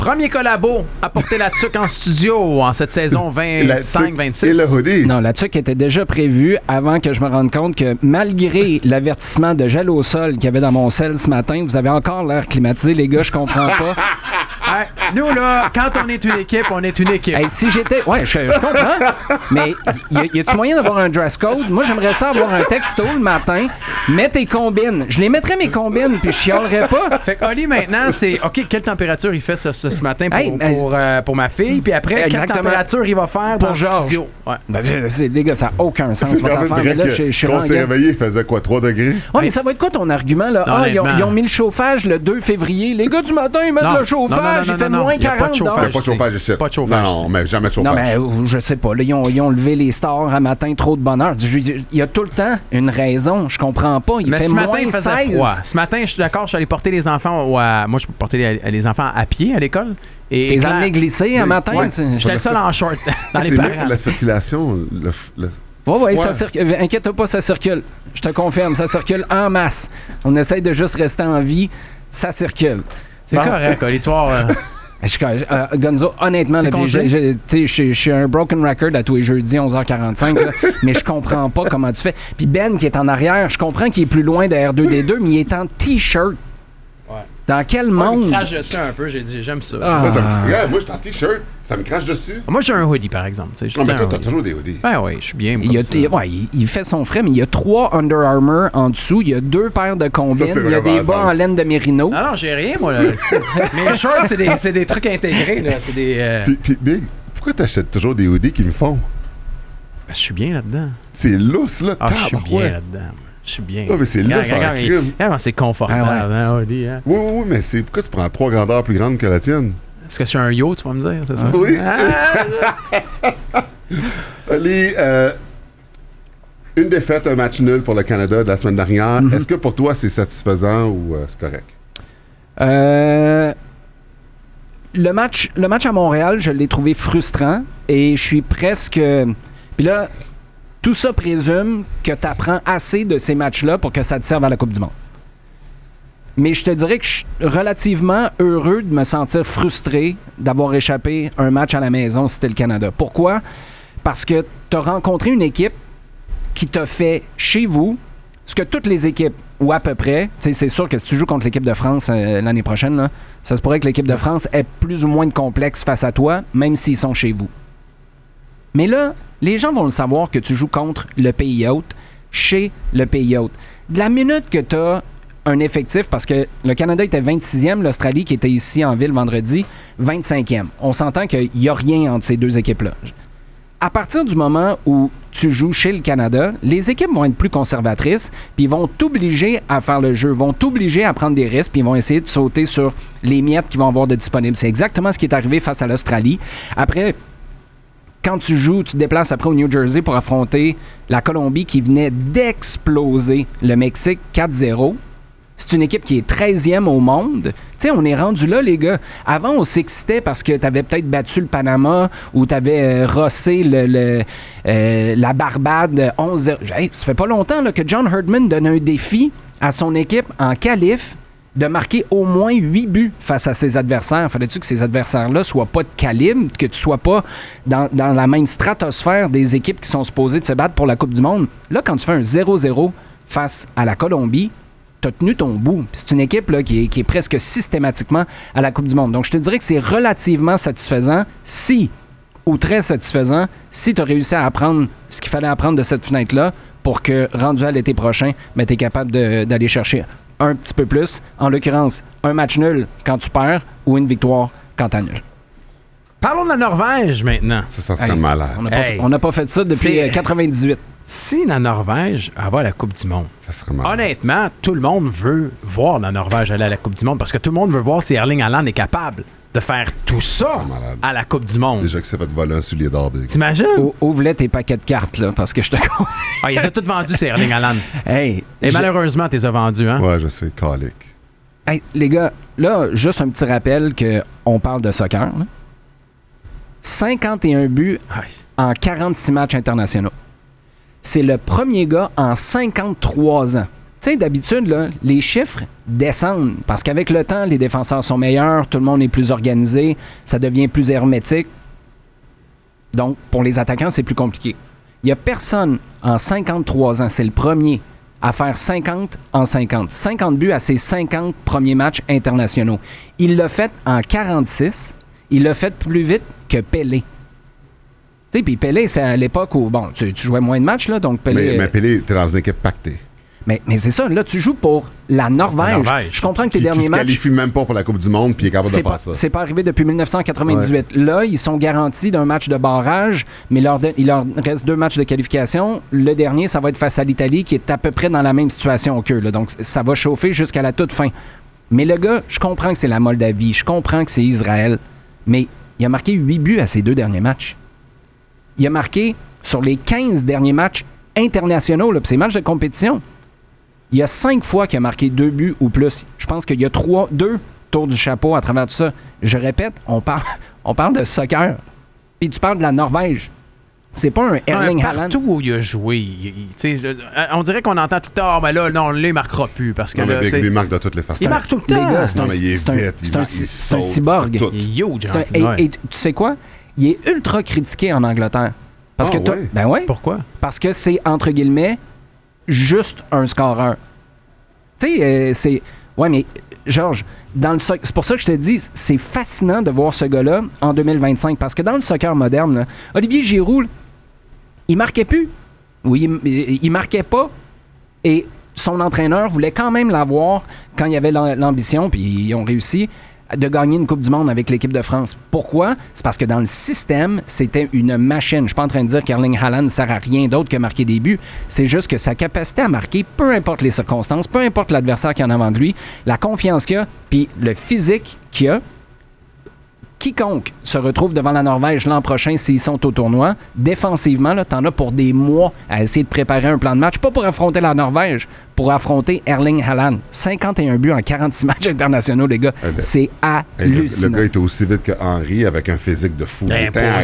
Premier collabo à porter la tuque en studio en cette saison 25-26. Et le hoodie. Non, la tuque était déjà prévue avant que je me rende compte que malgré l'avertissement de gel au sol qu'il y avait dans mon sel ce matin, vous avez encore l'air climatisé, les gars, je comprends pas. Hey, nous, là, quand on est une équipe, on est une équipe. Hey, si j'étais... Ouais, je comprends. Mais y a-tu moyen d'avoir un dress code? Moi, j'aimerais ça avoir un texto le matin. Mets tes combines. Je les mettrais, mes combines, puis je chialerais pas. Fait que Oli, maintenant, c'est OK, quelle température il fait ce matin pour ma fille, puis après, quelle température il va faire pour dans Georges. le studio. Ouais. Ben, les gars, ça n'a aucun sens, C'est votre quand même affaire. vrai Mais là, que je suis quand on s'est réveillé, il faisait quoi, 3 degrés? Ouais, mais ça va être quoi ton argument, là? Non, Ils ont mis le chauffage le 2 février. Les gars du matin, ils mettent le chauffage. Il fait moins 40 pas de chauffage. Pas de chauffage ici. Pas de chauffage. Non, mais jamais de chauffage. Non, mais je sais pas. Là, ils ont levé les stars à matin, trop de bonheur. Il y a tout le temps une raison. Je comprends pas. Il fait ce matin, moins il faisait 16. froid. Ce matin, je suis d'accord, je suis allé porter les enfants moi, je portais les enfants à pied à l'école. T'es amené glisser un matin? Ouais. J'étais le seul en short dans les C'est parents. même la circulation. Oui, ça circule. Inquiète-toi pas, ça circule. Je te confirme, ça circule en masse. On essaye de juste rester en vie. Ça circule. C'est correct, Oli, tu vois. Gonzo, honnêtement, je suis un broken record à tous les jeudis, 11h45, là, mais je comprends pas comment tu fais. Puis Ben, qui est en arrière, je comprends qu'il est plus loin de R2D2, mais il est en T-shirt. Ouais. Dans quel monde? Il crache dessus un peu, j'ai dit, j'aime ça. Regarde, moi, je suis en T-shirt. Ça me crache dessus. Moi, j'ai un hoodie, par exemple. Non, mais toi, t'as toujours des hoodies. Ben oui, je suis bien. Il fait son frais, mais il y a 3 Under Armour en dessous. Il y a 2 paires de combines. Il y a des bas en laine de Mérino. Non, j'ai rien, moi. Là. Mes shorts, c'est des trucs intégrés. Là. C'est des. Puis, Big, pourquoi t'achètes toujours des hoodies qui me font? Ben, je suis bien là-dedans. C'est lousse, là. Je suis bien là-dedans. Je suis bien. Ah, mais c'est lousse en crime. C'est confortable, hein, Audi. Hein? Oui, mais c'est pourquoi tu prends 3 grandeurs plus grandes que la tienne? Est-ce que je suis un yo, tu vas me dire, c'est ça? Oui. Oli, une défaite, un match nul pour le Canada de la semaine dernière. Est-ce que pour toi, c'est satisfaisant ou c'est correct? Le match à Montréal, je l'ai trouvé frustrant et je suis presque... Puis là, tout ça présume que tu apprends assez de ces matchs-là pour que ça te serve à la Coupe du Monde. Mais je te dirais que je suis relativement heureux de me sentir frustré d'avoir échappé un match à la maison si c'était le Canada. Pourquoi? Parce que tu as rencontré une équipe qui t'a fait chez vous ce que toutes les équipes, ou à peu près, c'est sûr que si tu joues contre l'équipe de France l'année prochaine, là, ça se pourrait que l'équipe de France ait plus ou moins de complexe face à toi, même s'ils sont chez vous. Mais là, les gens vont le savoir que tu joues contre le pays hôte, chez le pays hôte. De la minute que tu as un effectif, parce que le Canada était 26e, l'Australie, qui était ici en ville vendredi, 25e. On s'entend qu'il n'y a rien entre ces deux équipes-là. À partir du moment où tu joues chez le Canada, les équipes vont être plus conservatrices, puis ils vont t'obliger à faire le jeu, vont t'obliger à prendre des risques, puis ils vont essayer de sauter sur les miettes qu'ils vont avoir de disponibles. C'est exactement ce qui est arrivé face à l'Australie. Après, quand tu joues, tu te déplaces après au New Jersey pour affronter la Colombie qui venait d'exploser le Mexique 4-0. C'est une équipe qui est 13e au monde. Tu sais, on est rendu là, les gars. Avant, on s'excitait parce que tu avais peut-être battu le Panama ou tu avais rossé la Barbade 11-0. Hey, ça fait pas longtemps là, que John Herdman donne un défi à son équipe en qualif de marquer au moins 8 buts face à ses adversaires. Fallait-tu que ces adversaires-là soient pas de calibre, que tu sois pas dans la même stratosphère des équipes qui sont supposées de se battre pour la Coupe du Monde? Là, quand tu fais un 0-0 face à la Colombie, t'as tenu ton bout. C'est une équipe là, qui est presque systématiquement à la Coupe du Monde. Donc, je te dirais que c'est relativement satisfaisant ou très satisfaisant, si tu as réussi à apprendre ce qu'il fallait apprendre de cette fenêtre-là pour que, rendu à l'été prochain, tu es capable d'aller chercher un petit peu plus. En l'occurrence, un match nul quand tu perds ou une victoire quand tu annules. Parlons de la Norvège maintenant. Ça serait malade. On n'a pas fait ça depuis 98. Si la Norvège va à la Coupe du Monde, ça serait malade. Honnêtement, tout le monde veut voir la Norvège aller à la Coupe du Monde parce que tout le monde veut voir si Erling Haaland est capable de faire tout ça à la Coupe du Monde. Déjà que c'est votre volant soulier d'or. T'imagines? Ouvre-les tes paquets de cartes, là, parce que je te ils ont tous vendus, c'est Erling Haaland. Et malheureusement, tu les as vendus, hein? Ouais, je sais, calique. Hey, les gars, là, juste un petit rappel qu'on parle de soccer. Là. 51 buts en 46 matchs internationaux. C'est le premier gars en 53 ans Tu sais, d'habitude, là, les chiffres descendent parce qu'avec le temps, les défenseurs sont meilleurs, tout le monde est plus organisé, ça devient plus hermétique. Donc, pour les attaquants, c'est plus compliqué. Il n'y a personne en 53 ans, c'est le premier, à faire 50 en 50. 50 buts à ses 50 premiers matchs internationaux. Il l'a fait en 46. Il l'a fait plus vite que Pelé. Tu sais, puis Pelé, c'est à l'époque où, bon, tu jouais moins de matchs, là, donc Pelé... Mais Pelé, t'es dans une équipe pactée. Mais c'est ça, là, tu joues pour la Norvège. Je comprends que tes derniers matchs... Qui se qualifie même pas pour la Coupe du Monde, puis il est capable de faire ça. C'est pas arrivé depuis 1998. Ouais. Là, ils sont garantis d'un match de barrage, mais il leur reste 2 matchs de qualification. Le dernier, ça va être face à l'Italie, qui est à peu près dans la même situation qu'eux. Là. Donc, ça va chauffer jusqu'à la toute fin. Mais le gars, je comprends que c'est la Moldavie, je comprends que c'est Israël, mais il a marqué 8 buts à ses 2 derniers matchs. Il a marqué sur les 15 derniers matchs internationaux, là, puis c'est matchs de compétition. Il y a 5 fois qu'il a marqué 2 buts ou plus. Je pense qu'il y a 2 tours du chapeau à travers tout ça. Je répète, on parle de soccer. Puis tu parles de la Norvège. C'est pas un Erling Haaland. Partout où il a joué, on dirait qu'on entend tout le temps, mais là, non, il marquera plus. Parce que non, là, il marque de toutes les façons. Il marque tout le temps. Les gars, c'est un cyborg. Il est huge. Et tu sais quoi? Il est ultra critiqué en Angleterre. Parce que ouais. Ben ouais. Pourquoi? Parce que c'est, entre guillemets, juste un scoreur. Tu sais, c'est... Ouais, mais, Georges, c'est pour ça que je te dis, c'est fascinant de voir ce gars-là en 2025. Parce que dans le soccer moderne, là, Olivier Giroud, il marquait plus. Oui, il marquait pas. Et son entraîneur voulait quand même l'avoir quand il y avait l'ambition, puis ils ont réussi, de gagner une Coupe du Monde avec l'équipe de France. Pourquoi? C'est parce que dans le système, c'était une machine. Je suis pas en train de dire qu'Erling Haaland ne sert à rien d'autre que marquer des buts. C'est juste que sa capacité à marquer, peu importe les circonstances, peu importe l'adversaire qui est en avant de lui, la confiance qu'il a, puis le physique qu'il a, quiconque se retrouve devant la Norvège l'an prochain s'ils sont au tournoi, défensivement, là, t'en as pour des mois à essayer de préparer un plan de match, pas pour affronter la Norvège, pour affronter Erling Haaland. 51 buts en 46 matchs internationaux, les gars. C'est hallucinant. Le gars était aussi vite que Henry avec un physique de fou.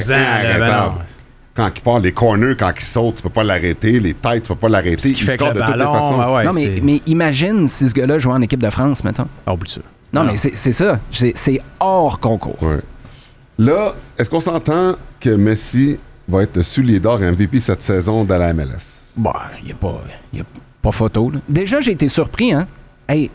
Quand il part, les corners, quand il saute, tu peux pas l'arrêter. Les têtes, tu peux pas l'arrêter. Il score de toutes les façons. Ouais, non, mais imagine si ce gars-là jouait en équipe de France, mettons. Oublie ça. Non, mais c'est ça. C'est hors concours. Ouais. Là, est-ce qu'on s'entend que Messi va être soulier d'or MVP cette saison de la MLS? Bon, il n'y a pas photo. Là. Déjà, j'ai été surpris. Hein? Hey,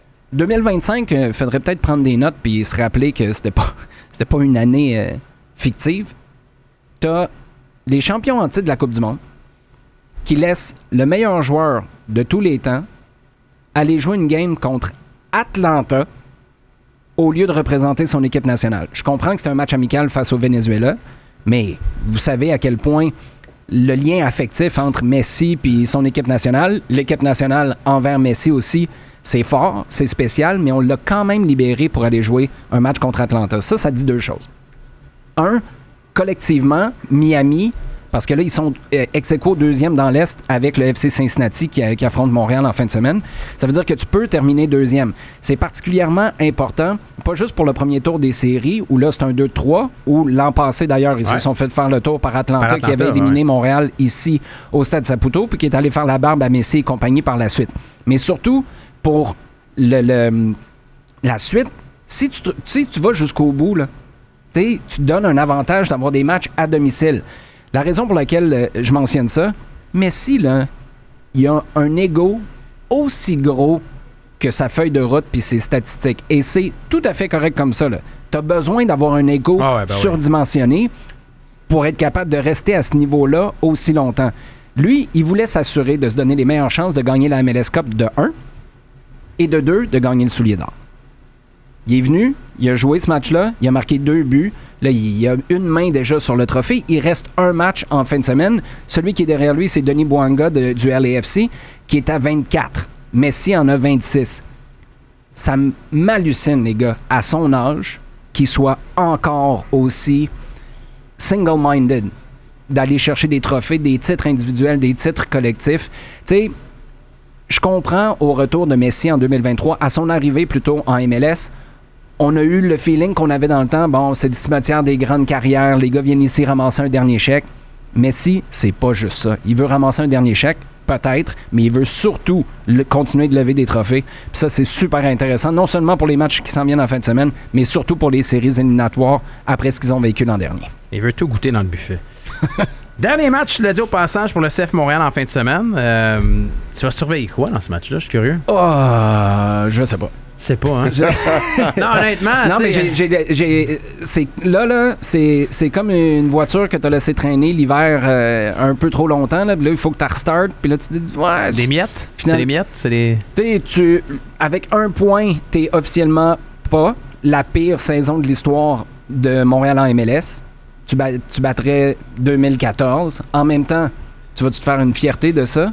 2025, il faudrait peut-être prendre des notes puis se rappeler que c'était pas une année fictive. T'as les champions en titre de la Coupe du Monde qui laissent le meilleur joueur de tous les temps aller jouer une game contre Atlanta au lieu de représenter son équipe nationale. Je comprends que c'est un match amical face au Venezuela, mais vous savez à quel point le lien affectif entre Messi et son équipe nationale, l'équipe nationale envers Messi aussi, c'est fort, c'est spécial, mais on l'a quand même libéré pour aller jouer un match contre Atlanta. Ça dit 2 choses. 1, collectivement, Miami, parce que là, ils sont ex-aequo 2e dans l'Est avec le FC Cincinnati qui affronte Montréal en fin de semaine. Ça veut dire que tu peux terminer 2e. C'est particulièrement important, pas juste pour le premier tour des séries, où là, c'est un 2-3, où l'an passé, d'ailleurs, ils se sont fait faire le tour par Atlanta qui avait éliminé Montréal ici au Stade Saputo, puis qui est allé faire la barbe à Messi et compagnie par la suite. Mais surtout, pour la suite, si tu vas jusqu'au bout, là, tu te donnes un avantage d'avoir des matchs à domicile. La raison pour laquelle je mentionne ça, Messi, là, il a un ego aussi gros que sa feuille de route puis ses statistiques. Et c'est tout à fait correct comme ça. Tu as besoin d'avoir un ego surdimensionné pour être capable de rester à ce niveau-là aussi longtemps. Lui, il voulait s'assurer de se donner les meilleures chances de gagner la MLS Cup de 1 et de 2, de gagner le soulier d'or. Il est venu, il a joué ce match-là, il a marqué 2 buts. Là, il a une main déjà sur le trophée. Il reste un match en fin de semaine. Celui qui est derrière lui, c'est Denis Bouanga du LAFC, qui est à 24. Messi en a 26. Ça m'hallucine, les gars, à son âge, qu'il soit encore aussi single-minded, d'aller chercher des trophées, des titres individuels, des titres collectifs. Tu sais, je comprends au retour de Messi en 2023, à son arrivée plutôt en MLS, on a eu le feeling qu'on avait dans le temps, bon, c'est le cimetière des grandes carrières, les gars viennent ici ramasser un dernier chèque. Messi, c'est pas juste ça. Il veut ramasser un dernier chèque peut-être, mais il veut surtout continuer de lever des trophées. Puis ça, c'est super intéressant, non seulement pour les matchs qui s'en viennent en fin de semaine, mais surtout pour les séries éliminatoires après ce qu'ils ont vécu l'an dernier. Il veut tout goûter dans le buffet. Dernier match, tu l'as dit au passage, pour le CF Montréal en fin de semaine. Tu vas surveiller quoi dans ce match-là? Je suis curieux. Je sais pas. C'est pas, hein? Non, honnêtement. Non, mais c'est comme une voiture que tu as laissé traîner l'hiver un peu trop longtemps. Là, il faut que tu restartes. Puis là, tu te dis, ouais. Des miettes? C'est des miettes? C'est des. Tu sais, avec un point, tu n'es officiellement pas la pire saison de l'histoire de Montréal en MLS. Tu battrais 2014. En même temps, tu vas-tu te faire une fierté de ça?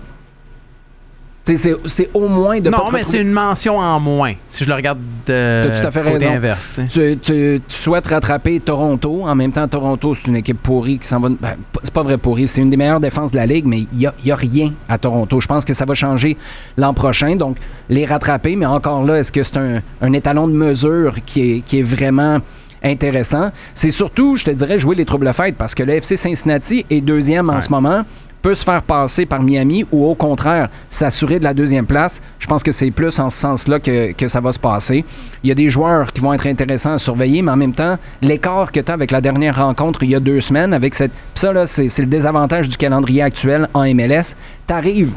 C'est au moins de non, mais c'est une mention en moins, si je le regarde de tout à fait côté raison. Inverse. Tu souhaites rattraper Toronto. En même temps, Toronto, c'est une équipe pourrie qui s'en va... Ben, c'est pas vrai pourrie, c'est une des meilleures défenses de la Ligue, mais il y a rien à Toronto. Je pense que ça va changer l'an prochain, donc les rattraper, mais encore là, est-ce que c'est un étalon de mesure qui est vraiment intéressant? C'est surtout, je te dirais, jouer les troubles-fêtes, parce que le FC Cincinnati est deuxième en ce moment, peut se faire passer par Miami ou au contraire s'assurer de la deuxième place. Je pense que c'est plus en ce sens-là que ça va se passer. Il y a des joueurs qui vont être intéressants à surveiller, mais en même temps, l'écart que tu as avec la dernière rencontre il y a 2 semaines, avec cette... Ça, là, c'est le désavantage du calendrier actuel en MLS. Tu arrives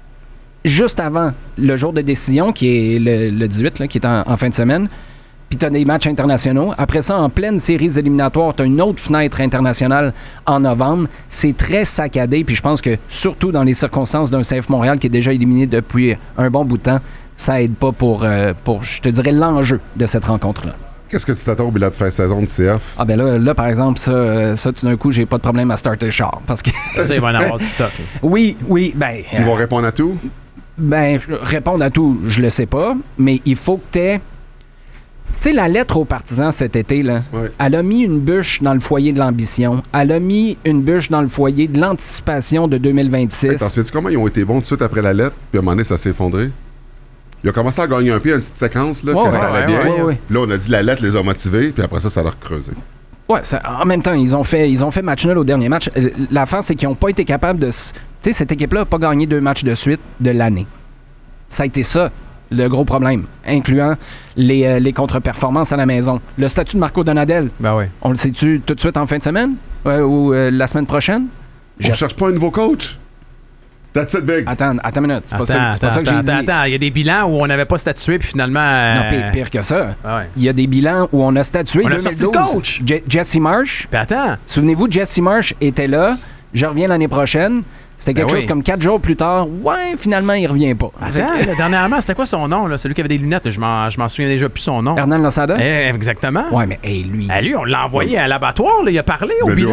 juste avant le jour de décision, qui est le 18, là, qui est en fin de semaine, puis tu as des matchs internationaux. Après ça, en pleine séries éliminatoires, tu as une autre fenêtre internationale en novembre. C'est très saccadé, puis je pense que surtout dans les circonstances d'un CF Montréal qui est déjà éliminé depuis un bon bout de temps, ça aide pas pour je te dirais, l'enjeu de cette rencontre-là. Qu'est-ce que tu t'attends au bilan de fin de saison du CF? Ah ben là par exemple, ça tout d'un coup, j'ai pas de problème à starter le char, parce que... Ça, il va en avoir du stock. Oui, ben... Ils vont répondre à tout? Ben, répondre à tout, je le sais pas, mais il faut que t'aies... Tu sais, la lettre aux partisans cet été, là, elle a mis une bûche dans le foyer de l'ambition. Elle a mis une bûche dans le foyer de l'anticipation de 2026. Hey, sais-tu comment ils ont été bons tout de suite après la lettre, puis à un moment donné, ça s'est effondré? Ils ont commencé à gagner un peu, une petite séquence, là, quand ça allait bien. Là, on a dit la lettre les a motivés, puis après ça leur creusé. Ouais, en même temps, ils ont fait match nul au dernier match. L'affaire, c'est qu'ils n'ont pas été capables de... Tu sais, cette équipe-là n'a pas gagné 2 matchs de suite de l'année. Ça a été ça, le gros problème, incluant les contre-performances à la maison. Le statut de Marco Donadel, on le sait-tu tout de suite en fin de semaine? Ou la semaine prochaine? On cherche pas un nouveau coach? That's it, big. Attends une minute, c'est pas ça que j'ai dit. Attends, il y a des bilans où on n'avait pas statué, puis finalement... Non, pire que ça. Il y a des bilans où on a statué. On a sorti le coach. Jesse Marsh. Puis attends. Souvenez-vous, Jesse Marsh était là. Je reviens l'année prochaine. C'était quelque chose comme 4 jours plus tard. Ouais, finalement, il revient pas. Attends, dernièrement, c'était quoi son nom, là? Celui qui avait des lunettes, je m'en souviens déjà plus son nom. Hernan Losada? Exactement. Ouais, mais lui... lui, on l'a envoyé à l'abattoir, là, il a parlé au bilan.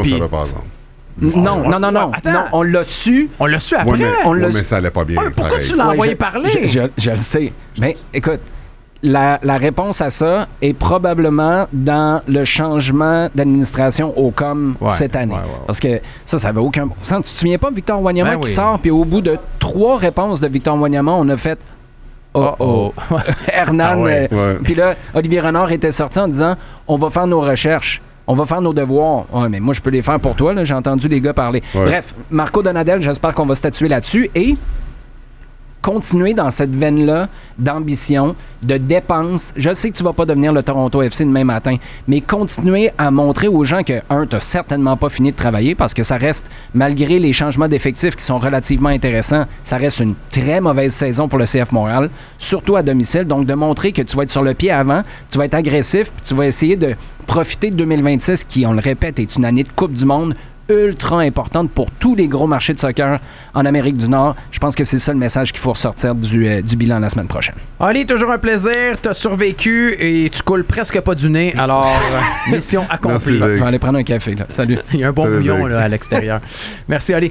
Non, on l'a su. On l'a su après. Mais ça allait pas bien. Pourquoi tu l'as envoyé parler? Je le sais. Mais écoute, la réponse à ça est probablement dans le changement d'administration au COM cette année. Parce que ça n'avait aucun bon sens. Tu te souviens pas de Victor Wanyama qui sort, puis au bout de 3 réponses de Victor Wanyama, on a fait Hernan. Puis là, Olivier Renard était sorti en disant on va faire nos recherches. On va faire nos devoirs. Ouais, mais moi, je peux les faire pour toi. Là. J'ai entendu les gars parler. Bref, Marco Donadel, j'espère qu'on va statuer là-dessus. Et continuer dans cette veine-là d'ambition, de dépenses. Je sais que tu vas pas devenir le Toronto FC demain matin, mais continuer à montrer aux gens que, t'as certainement pas fini de travailler parce que ça reste, malgré les changements d'effectifs qui sont relativement intéressants, ça reste une très mauvaise saison pour le CF Montréal, surtout à domicile. Donc, de montrer que tu vas être sur le pied avant, tu vas être agressif, puis tu vas essayer de profiter de 2026 qui, on le répète, est une année de Coupe du Monde ultra importante pour tous les gros marchés de soccer en Amérique du Nord. Je pense que c'est ça le message qu'il faut ressortir du bilan la semaine prochaine. Ali, toujours un plaisir. T'as survécu et tu coules presque pas du nez. Alors, mission accomplie. Merci, je vais aller prendre un café. Là. Salut. Il y a un bon bouillon là, à l'extérieur. Merci, Ali.